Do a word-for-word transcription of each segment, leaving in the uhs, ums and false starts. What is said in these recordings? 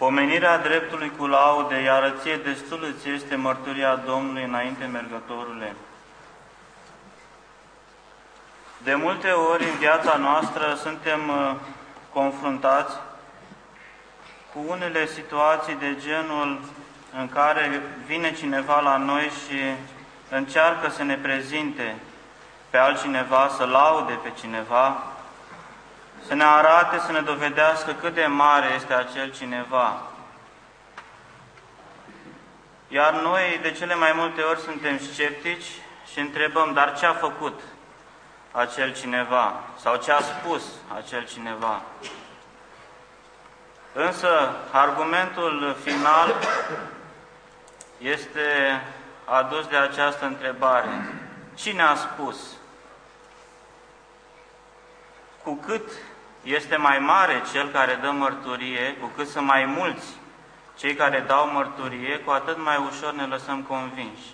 Pomenirea dreptului cu laude, iar ție destul îți este mărturia Domnului înainte mergătorule. De multe ori în viața noastră suntem confruntați cu unele situații de genul în care vine cineva la noi și încearcă să ne prezinte pe altcineva, să laude pe cineva, să ne arate, să ne dovedească cât de mare este acel cineva. Iar noi de cele mai multe ori suntem sceptici și întrebăm, dar ce a făcut acel cineva? Sau ce a spus acel cineva? Însă, argumentul final este adus de această întrebare. Cine a spus? Cu cât este mai mare cel care dă mărturie, cu cât sunt mai mulți cei care dau mărturie, cu atât mai ușor ne lăsăm convinși.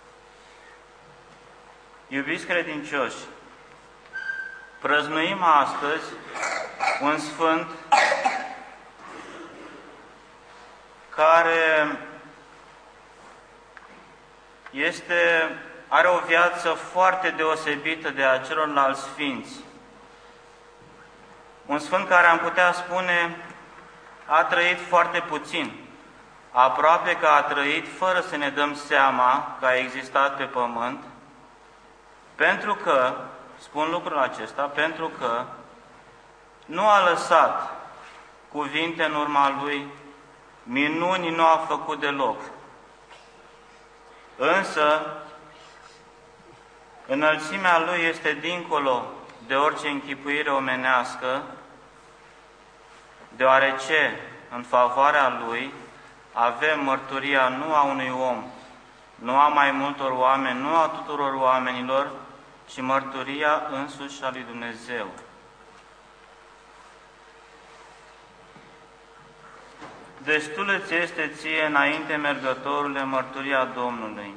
Iubiți credincioși, prăznuim astăzi un sfânt care este, are o viață foarte deosebită de a celorlalți sfinți. Un sfânt care am putea spune a trăit foarte puțin, aproape că a trăit fără să ne dăm seama că a existat pe pământ, pentru că, spun lucrul acesta, pentru că nu a lăsat cuvinte în urma lui, minuni nu a făcut deloc. Însă, înălțimea lui este dincolo de orice închipuire omenească, deoarece în favoarea lui avem mărturia nu a unui om, nu a mai multor oameni, nu a tuturor oamenilor, ci mărturia însuși a lui Dumnezeu. Destul îți este ție înainte mergătorule mărturia Domnului.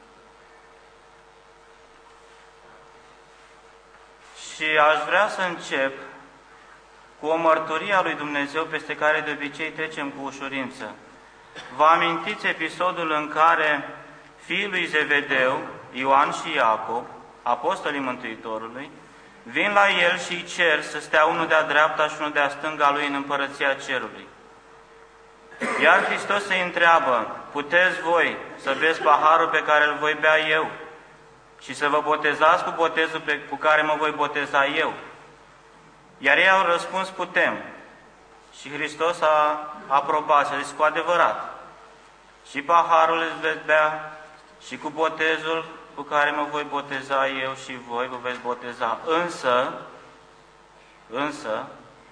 Și aș vrea să încep cu o mărturie a lui Dumnezeu peste care de obicei trecem cu ușurință. Vă amintiți episodul în care fiii lui Zevedeu, Ioan și Iacob, apostolii Mântuitorului, vin la el și îi cer să stea unul de-a dreapta și unul de-a stânga lui în împărăția cerului. Iar Hristos îi întreabă, puteți voi să beți paharul pe care îl voi bea eu și să vă botezați cu botezul pe, cu care mă voi boteza eu? Iar ei au răspuns, putem. Și Hristos a aprobat și a zis, cu adevărat, și paharul îți veți bea și cu botezul cu care mă voi boteza eu și voi vă veți boteza. Însă, însă,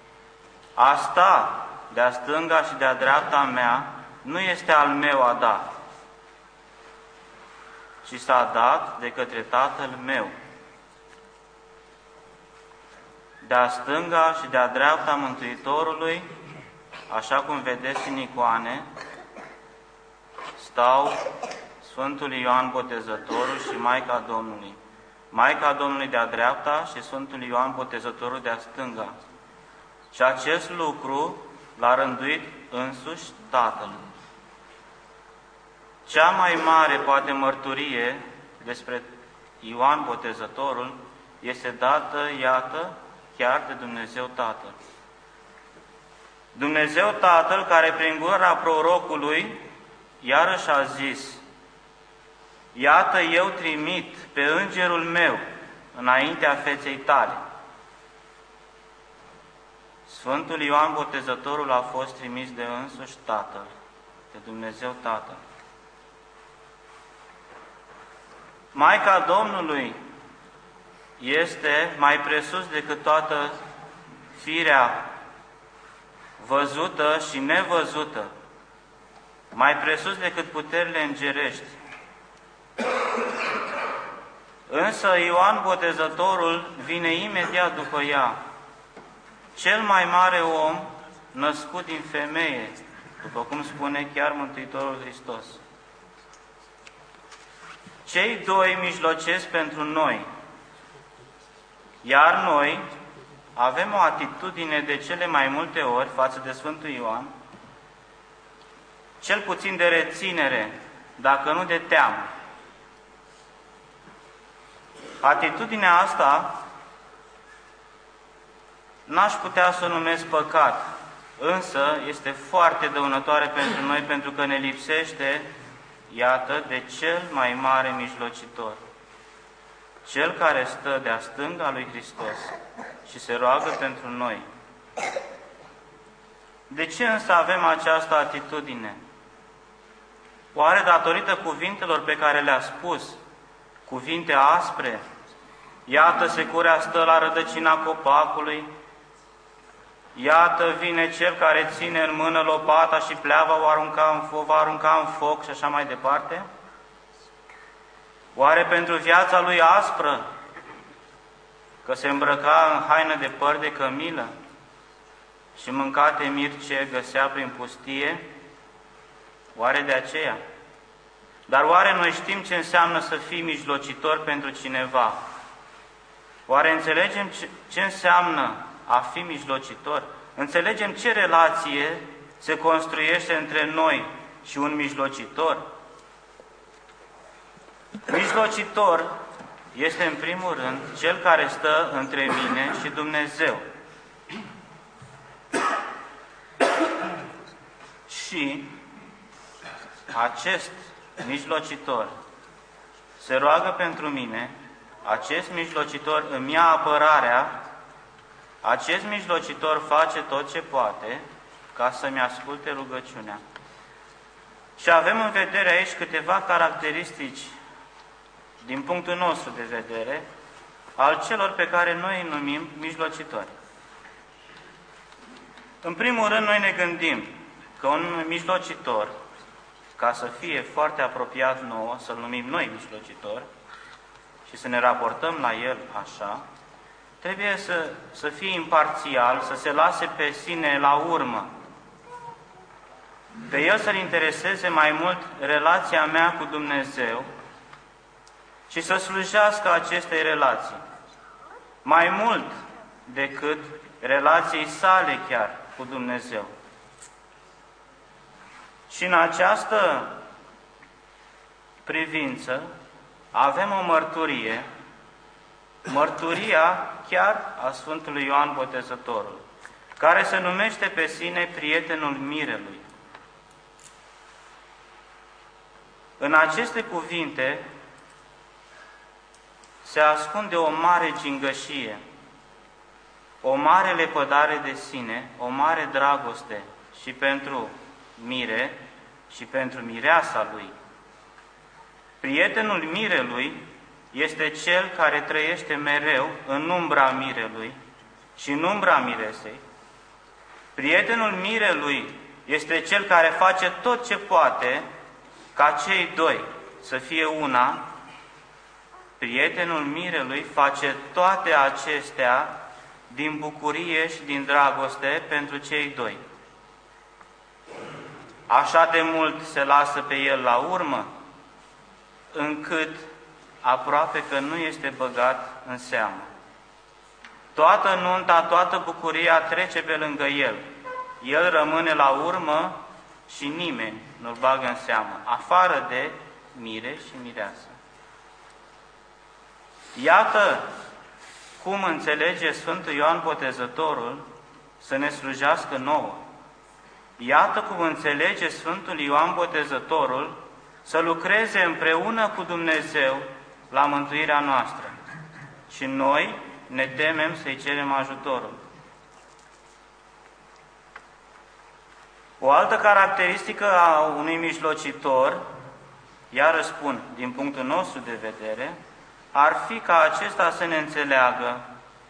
asta de-a stânga și de-a dreapta mea nu este al meu a da, ci s-a dat de către Tatăl meu. De-a stânga și de-a dreapta Mântuitorului, așa cum vedeți în icoane, stau Sfântul Ioan Botezătorul și Maica Domnului. Maica Domnului de-a dreapta și Sfântul Ioan Botezătorul de-a stânga. Și acest lucru l-a rânduit însuși Tatăl. Cea mai mare, poate, mărturie despre Ioan Botezătorul este dată, iată, chiar de Dumnezeu Tatăl. Dumnezeu Tatăl, care prin gura prorocului iarăși a zis, iată, eu trimit pe îngerul meu înaintea feței tale. Sfântul Ioan Botezătorul a fost trimis de însuși Tatăl, de Dumnezeu Tatăl. Maica Domnului este mai presus decât toată firea văzută și nevăzută, mai presus decât puterile îngerești. Însă Ioan Botezătorul vine imediat după ea, cel mai mare om născut din femeie, după cum spune chiar Mântuitorul Hristos. Cei doi mijlocesc pentru noi, iar noi avem o atitudine de cele mai multe ori față de Sfântul Ioan, cel puțin de reținere, dacă nu de teamă. Atitudinea asta n-aș putea să o numesc păcat, însă este foarte dăunătoare pentru noi, pentru că ne lipsește, iată, de cel mai mare mijlocitor, cel care stă de-a stânga lui Hristos și se roagă pentru noi. De ce însă avem această atitudine? Oare datorită cuvintelor pe care le-a spus, cuvinte aspre? Iată, securea stă la rădăcina copacului, iată, vine cel care ține în mână lopata și pleava o arunca în foc, va arunca în foc și așa mai departe? Oare pentru viața lui aspră, că se îmbrăca în haină de păr de cămilă și mâncate mirce găsea prin pustie? Oare de aceea? Dar oare noi știm ce înseamnă să fii mijlocitor pentru cineva? Oare înțelegem ce, ce înseamnă a fi mijlocitor? Înțelegem ce relație se construiește între noi și un mijlocitor? Mijlocitor este în primul rând cel care stă între mine și Dumnezeu. Și acest mijlocitor se roagă pentru mine, acest mijlocitor îmi ia apărarea, acest mijlocitor face tot ce poate ca să-mi asculte rugăciunea. Și avem în vedere aici câteva caracteristici, din punctul nostru de vedere, al celor pe care noi îi numim mijlocitori. În primul rând, noi ne gândim că un mijlocitor, ca să fie foarte apropiat nouă, să-l numim noi mijlocitor și să ne raportăm la el așa, trebuie să, să fie imparțial, să se lase pe sine la urmă. Pe el să-l intereseze mai mult relația mea cu Dumnezeu și să slujească acestei relații, mai mult decât relației sale chiar cu Dumnezeu. Și în această privință avem o mărturie, mărturia chiar a Sfântului Ioan Botezătorul, care se numește pe sine prietenul mirelui. În aceste cuvinte se ascunde o mare gingășie, o mare lepădare de sine, o mare dragoste și pentru mire și pentru mireasa lui. Prietenul mirelui este cel care trăiește mereu în umbra mirelui și în umbra miresei. Prietenul mirelui este cel care face tot ce poate ca cei doi să fie una. Prietenul mirelui face toate acestea din bucurie și din dragoste pentru cei doi. Așa de mult se lasă pe el la urmă, încât aproape că nu este băgat în seamă. Toată nunta, toată bucuria trece pe lângă el. El rămâne la urmă și nimeni nu-l bagă în seamă, afară de mire și mireasă. Iată cum înțelege Sfântul Ioan Botezătorul să ne slujească nouă. Iată cum înțelege Sfântul Ioan Botezătorul să lucreze împreună cu Dumnezeu la mântuirea noastră. Și noi ne temem să-i cerem ajutorul. O altă caracteristică a unui mijlocitor, iar spun, din punctul nostru de vedere, ar fi ca acesta să ne înțeleagă,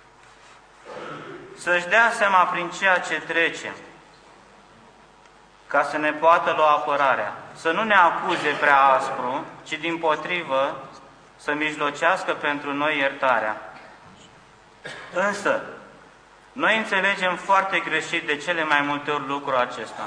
să-și dea seama prin ceea ce trece, ca să ne poată lua apărarea, să nu ne acuze prea aspru, ci dimpotrivă să mijlocească pentru noi iertarea. Însă, noi înțelegem foarte greșit de cele mai multe ori lucrul acesta.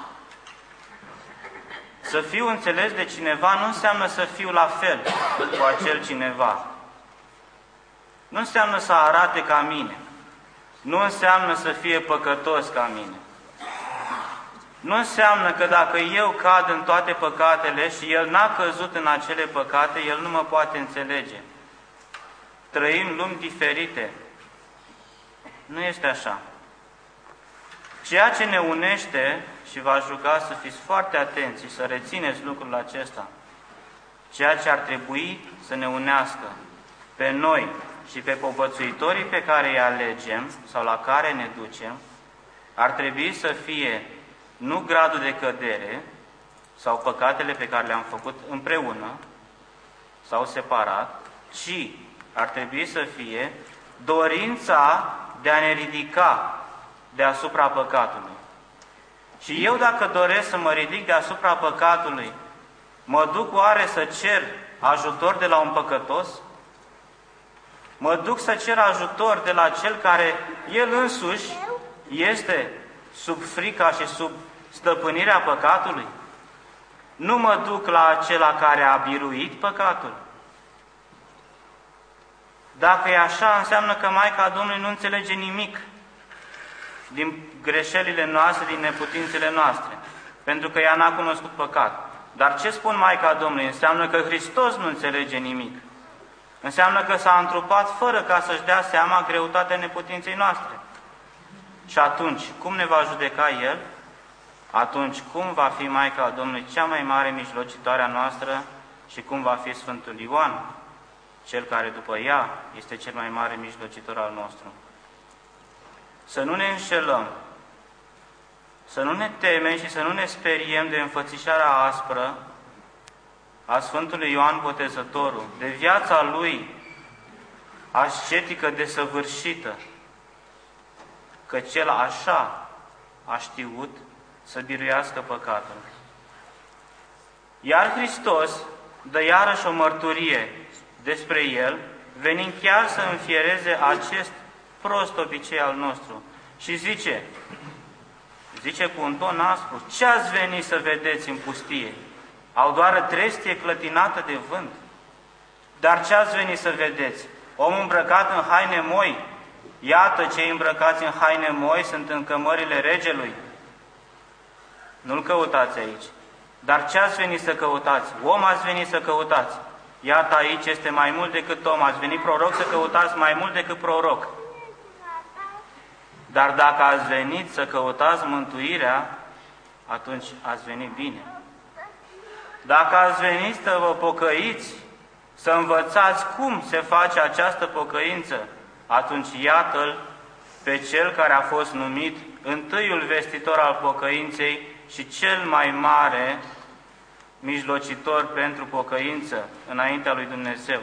Să fiu înțeles de cineva nu înseamnă să fiu la fel cu acel cineva. Nu înseamnă să arate ca mine. Nu înseamnă să fie păcătos ca mine. nu înseamnă că dacă eu cad în toate păcatele și El n-a căzut în acele păcate, El nu mă poate înțelege. Trăim lumi diferite. Nu este așa. Ceea ce ne unește, și v-aș ruga să fiți foarte atenți și să rețineți lucrul acesta, ceea ce ar trebui să ne unească pe noi și pe povățuitorii pe care îi alegem sau la care ne ducem, ar trebui să fie nu gradul de cădere sau păcatele pe care le-am făcut împreună sau separat, ci ar trebui să fie dorința de a ne ridica deasupra păcatului. Și eu, dacă doresc să mă ridic deasupra păcatului, mă duc oare să cer ajutor de la un păcătos? Mă duc să cer ajutor de la cel care el însuși este sub frica și sub stăpânirea păcatului? Nu mă duc la acela care a biruit păcatul? Dacă e așa, înseamnă că Maica Domnului nu înțelege nimic din greșelile noastre, din neputințele noastre, pentru că ea n-a cunoscut păcat. Dar ce spun Maica Domnului? Înseamnă că Hristos nu înțelege nimic. Înseamnă că s-a întrupat fără ca să-și dea seama greutatea neputinței noastre. Și atunci, cum ne va judeca El? Atunci, cum va fi Maica Domnului cea mai mare mijlocitoare a noastră și cum va fi Sfântul Ioan, cel care după ea este cel mai mare mijlocitor al nostru? Să nu ne înșelăm, să nu ne temem și să nu ne speriem de înfățișarea aspră a Sfântului Ioan Botezătorul, de viața lui ascetică desăvârșită, că cel așa a știut să biruiască păcatul. Iar Hristos dă iarăși o mărturie despre El, venind chiar să înfiereze acest prost obicei al nostru. Și zice, zice cu un ton aspru, ce ați venit să vedeți în pustie? Au doar trestie clătinată de vânt. Dar ce ați venit să vedeți? Om îmbrăcat în haine moi. Iată, cei îmbrăcați în haine moi sunt în cămările regelui. Nu-l căutați aici. Dar ce ați venit să căutați? Om ați venit să căutați. Iată, aici este mai mult decât om. Ați venit proroc să căutați mai mult decât proroc. Dar dacă ați venit să căutați mântuirea, atunci ați venit bine. Dacă ați venit să vă pocăiți, să învățați cum se face această pocăință, atunci iată-l pe cel care a fost numit întâiul vestitor al pocăinței și cel mai mare mijlocitor pentru pocăință înaintea lui Dumnezeu.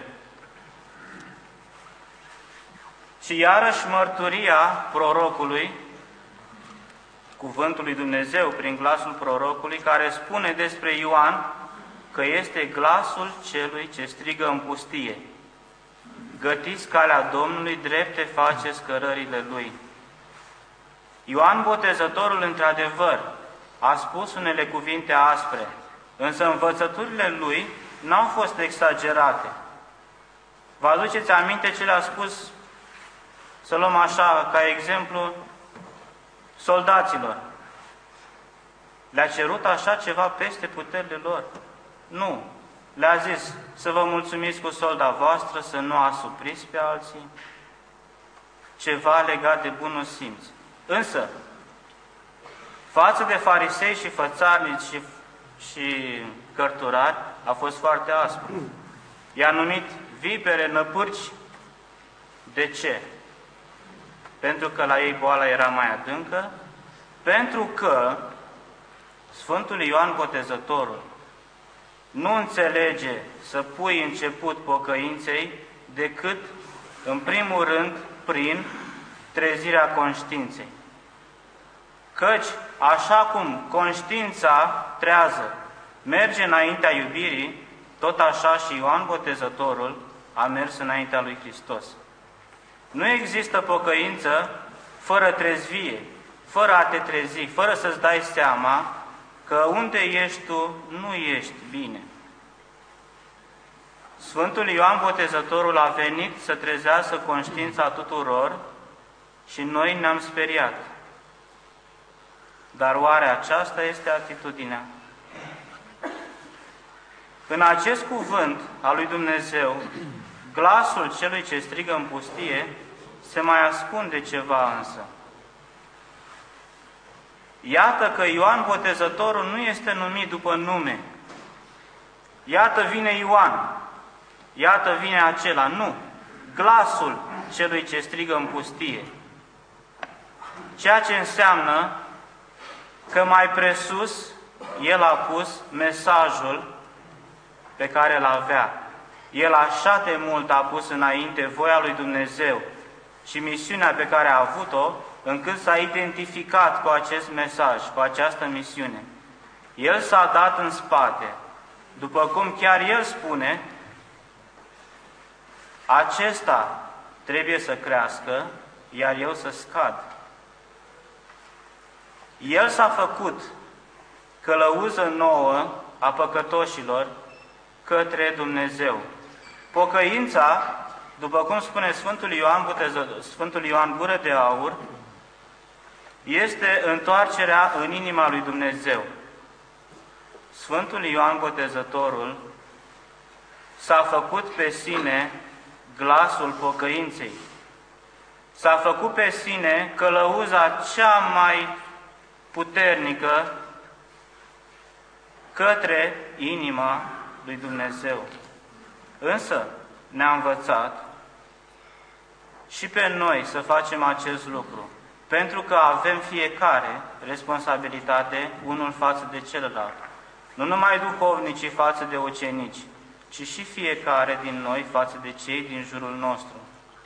Și iarăși mărturia prorocului, cuvântul lui Dumnezeu prin glasul prorocului, care spune despre Ioan că este glasul celui ce strigă în pustie. Gătiți calea Domnului, drepte faceți cărările Lui. Ioan Botezătorul, într-adevăr, a spus unele cuvinte aspre, însă învățăturile lui n-au fost exagerate. Vă aduceți aminte ce le-a spus, să luăm așa, ca exemplu, soldaților? Le-a cerut așa ceva peste puterile lor? Nu. Le-a zis să vă mulțumiți cu solda voastră, să nu asupriți pe alții, ceva legat de bunul simț. Însă, față de farisei și fățarnici și, și cărturari, a fost foarte aspru. I-a numit vipere, năpârci. De ce? Pentru că la ei boala era mai adâncă, pentru că Sfântul Ioan Botezătorul nu înțelege să pui început pocăinței decât, în primul rând, prin trezirea conștiinței. Căci, așa cum conștiința trează merge înaintea iubirii, tot așa și Ioan Botezătorul a mers înaintea lui Hristos. Nu există pocăință fără trezvie, fără a te trezi, fără să-ți dai seama că unde ești tu, nu ești bine. Sfântul Ioan Botezătorul a venit să trezească conștiința tuturor și noi ne-am speriat. Dar oare aceasta este atitudinea? În acest cuvânt al lui Dumnezeu, glasul celui ce strigă în pustie, se mai ascunde ceva însă. Iată că Ioan Botezătorul nu este numit după nume. Iată vine Ioan, iată vine acela. Nu, glasul celui ce strigă în pustie. Ceea ce înseamnă că mai presus el a pus mesajul pe care îl avea. El așa de mult a pus înainte voia lui Dumnezeu și misiunea pe care a avut-o, încât s-a identificat cu acest mesaj, cu această misiune. El s-a dat în spate, după cum chiar el spune, acesta trebuie să crească, iar eu să scad. El s-a făcut călăuză nouă a păcătoșilor către Dumnezeu. Pocăința, după cum spune Sfântul Ioan, Sfântul Ioan Gură de Aur, este întoarcerea în inima lui Dumnezeu. Sfântul Ioan Botezătorul s-a făcut pe sine glasul pocăinței. S-a făcut pe sine călăuza cea mai puternică către inima lui Dumnezeu. Însă ne-a învățat și pe noi să facem acest lucru, pentru că avem fiecare responsabilitate unul față de celălalt. Nu numai duhovnicii față de ucenici, ci și fiecare din noi față de cei din jurul nostru.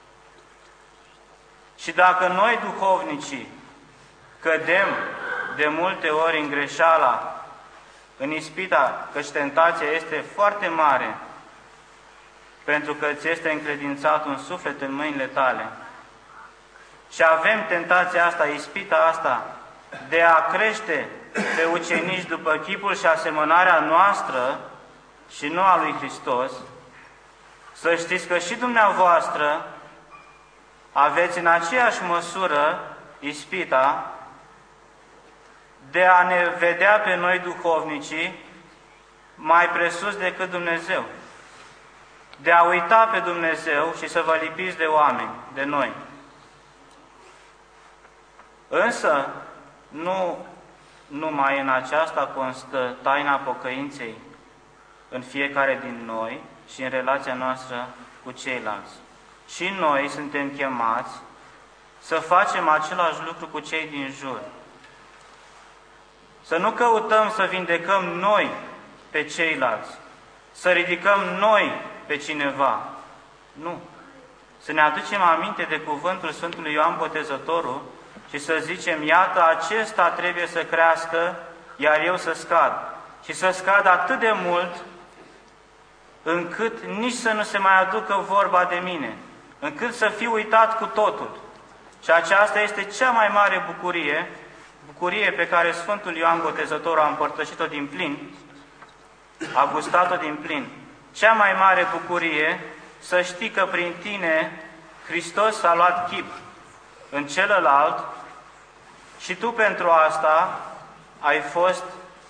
Și dacă noi, duhovnicii, cădem de multe ori în greșeala, în ispita, căci tentația este foarte mare, pentru că ți este încredințat un suflet în mâinile tale. Și avem tentația asta, ispita asta, de a crește pe ucenici după chipul și asemănarea noastră și nu a lui Hristos. Să știți că și dumneavoastră aveți în aceeași măsură ispita de a ne vedea pe noi duhovnicii mai presus decât Dumnezeu. De a uita pe Dumnezeu și să vă lipiți de oameni, de noi. Însă, nu numai în aceasta constă taina pocăinței în fiecare din noi și în relația noastră cu ceilalți. Și noi suntem chemați să facem același lucru cu cei din jur. Să nu căutăm să vindecăm noi pe ceilalți, să ridicăm noi pe cineva. Nu. Să ne aducem aminte de cuvântul Sfântului Ioan Botezătorul și să zicem, iată, acesta trebuie să crească, iar eu să scad. Și să scad atât de mult, încât nici să nu se mai aducă vorba de mine, încât să fiu uitat cu totul. Și aceasta este cea mai mare bucurie, bucurie pe care Sfântul Ioan Botezătorul a împărtășit-o din plin, a gustat-o din plin. Cea mai mare bucurie să știi că prin tine Hristos a luat chip în celălalt și tu pentru asta ai fost,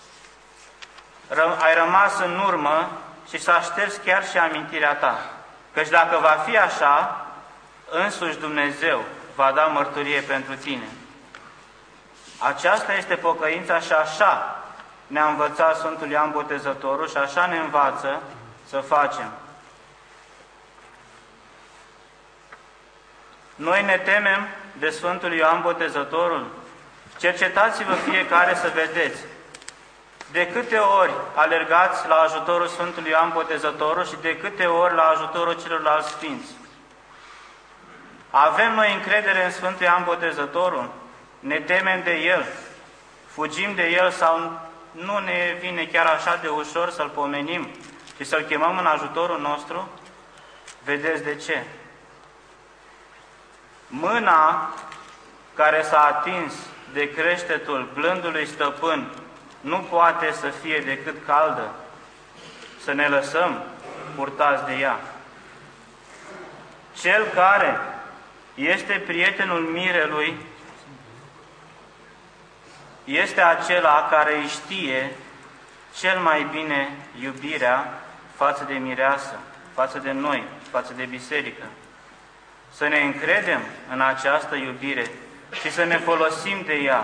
ai rămas în urmă și s-a șters chiar și amintirea ta. Căci dacă va fi așa, însuși Dumnezeu va da mărturie pentru tine. Aceasta este pocăința și așa ne-a învățat Sfântul Ioan Botezătorul și așa ne învață să facem. Noi ne temem de Sfântul Ioan Botezătorul? Cercetați-vă fiecare să vedeți de câte ori alergați la ajutorul Sfântului Ioan Botezătorul și de câte ori la ajutorul celorlalți sfinți. Avem noi încredere în Sfântul Ioan Botezătorul? Ne temem de el? Fugim de el sau nu ne vine chiar așa de ușor să-l pomenim și să-l chemăm în ajutorul nostru? Vedeți de ce? Mâna care s-a atins de creștetul blândului stăpân nu poate să fie decât caldă, să ne lăsăm purtați de ea. Cel care este prietenul mirelui este acela care îi știe cel mai bine iubirea față de mireasă, față de noi, față de biserică. Să ne încredem în această iubire și să ne folosim de ea,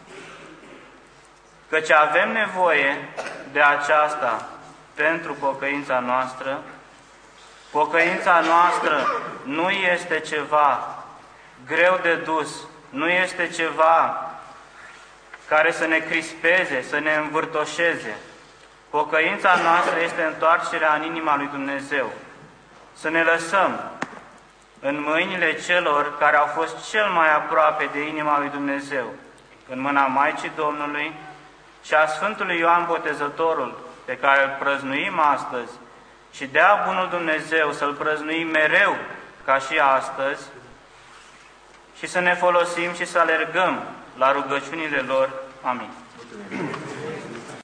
căci avem nevoie de aceasta pentru pocăința noastră. Pocăința noastră nu este ceva greu de dus, nu este ceva care să ne crispeze, să ne învârtoșeze. Pocăința noastră este întoarcerea în inima lui Dumnezeu. Să ne lăsăm în mâinile celor care au fost cel mai aproape de inima lui Dumnezeu, în mâna Maicii Domnului și a Sfântului Ioan Botezătorul, pe care îl prăznuim astăzi, și dea bunul Dumnezeu să-l prăznuim mereu, ca și astăzi, și să ne folosim și să alergăm la rugăciunile lor. Amin.